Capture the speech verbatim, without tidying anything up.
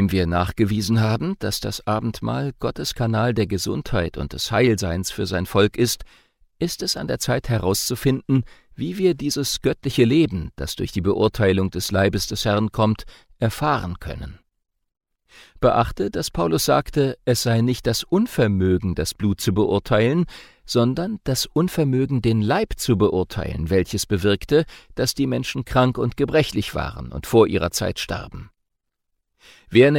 Nachdem wir nachgewiesen haben, dass das Abendmahl Gottes Kanal der Gesundheit und des Heilseins für sein Volk ist, ist es an der Zeit herauszufinden, wie wir dieses göttliche Leben, das durch die Beurteilung des Leibes des Herrn kommt, erfahren können. Beachte, dass Paulus sagte, es sei nicht das Unvermögen, das Blut zu beurteilen, sondern das Unvermögen, den Leib zu beurteilen, welches bewirkte, dass die Menschen krank und gebrechlich waren und vor ihrer Zeit starben. Wer